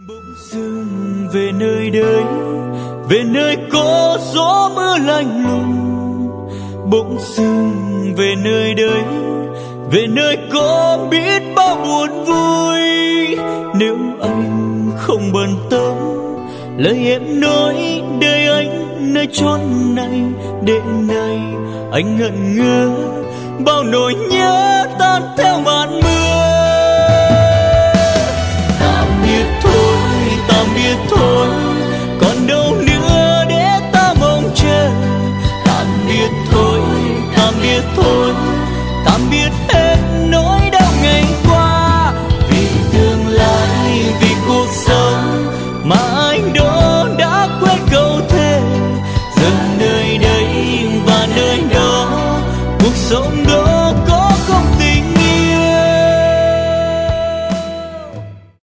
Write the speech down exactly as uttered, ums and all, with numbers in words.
Bỗng dưng về nơi đây, về nơi có gió mưa lạnh lùng. Bỗng dưng về nơi đây, về nơi có biết bao buồn vui. Nếu anh không bận tâm lời em nói, đời anh nơi chốn này để này anh ngẩn ngơ, bao nỗi nhớ tan theo màn mưa.